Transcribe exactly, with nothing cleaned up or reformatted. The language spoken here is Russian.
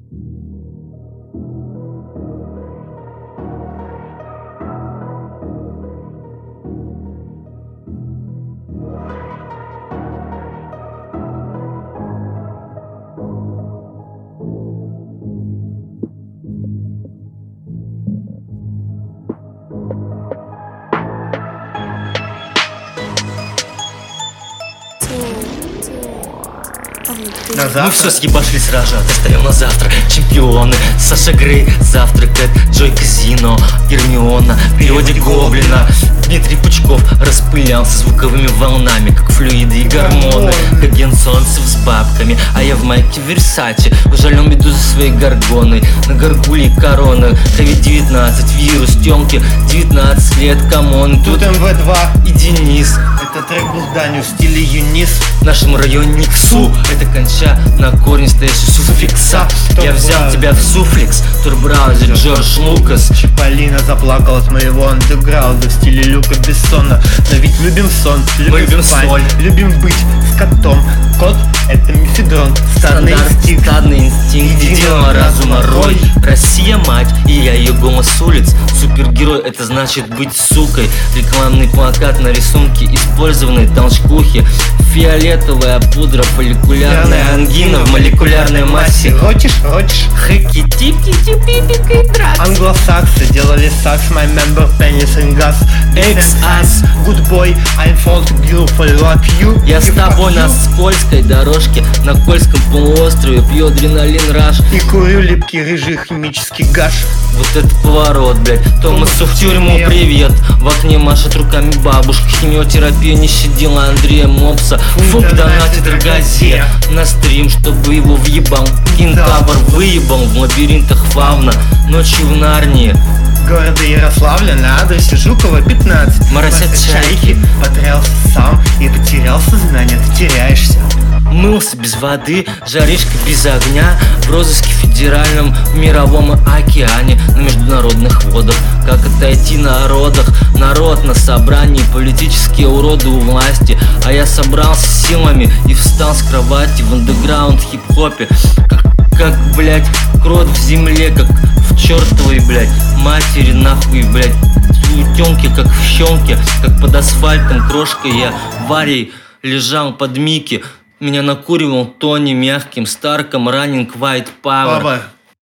Мы все съебашились рожать, оставим на завтра. Чемпионы, Саша Грей, завтракает, Джой Казино, Гермиона, в переводе Гоблина. Дмитрий Пучков распылялся звуковыми волнами, как флюиды и гормоны. Как ген солнцев с бабками, а я в майке Версаче ужалил медузу своей горгоной. На горгуле корона, ковид девятнадцать, вирус, тёмки, девятнадцать лет, камон. Тут эм вэ два и Денис. Этот трек был данью в стиле Юнис. В нашем районе КСУ это конча на корне стоящий суффикса. Я взял тебя в суффлекс, турбраузер Джордж Лукас. Чиполлино заплакал от моего андеграунда в стиле Люка Бессона. Но ведь любим сон, любим, любим спать, соль. любим быть с котом. Кот — это мефедрон, стадный инстинкт, стадный инстинкт единого разума роль. Россия мать, и я ее голос с улиц. Супергерой — это значит быть сукой. Рекламный плакат на рисунке использованной толчкухи. Фиолетовая пудра, фолликулярная ангина в молекулярной массе. Хочешь, хочешь? Хэки, типки, типи, и дракс. Англосаксы делали сакс, my member, penis and gas. Экс-ас. Good boy, I'm fall to beautiful like you. Я с тобой на скользкой дорожке, на Кольском полуострове, пью адреналин раш и курю липкий рыжий химический гаш. Вот это поворот, блядь. Томасу в тюрьму привет. В окне машет руками бабушка. Химиотерапия не щадила Андрея Мопса. Фук донатит Рогозе на стрим, чтобы его въебал кентавр выебал в лабиринтах фауна. Ночью в Нарнии города Ярославля на адресе Жукова пятнадцать. Моросят чайки. Потерялся сам и потерял сознание. Ты теряешься. Мылся без воды, жаришка без огня. В розыске федеральном, в мировом океане, на международных водах. Как отойти на родах? Народ на собрании, политические уроды у власти. А я собрался силами и встал с кровати в андеграунд хип-хопе. Как, как, блять, крот в земле, как в чертовой, блять, матери нахуй, блять. Утенки, как в щенке, как под асфальтом крошкой. Я Варей лежал под Микки. Меня накуривал Тони мягким Старком, Running White Power. Баба.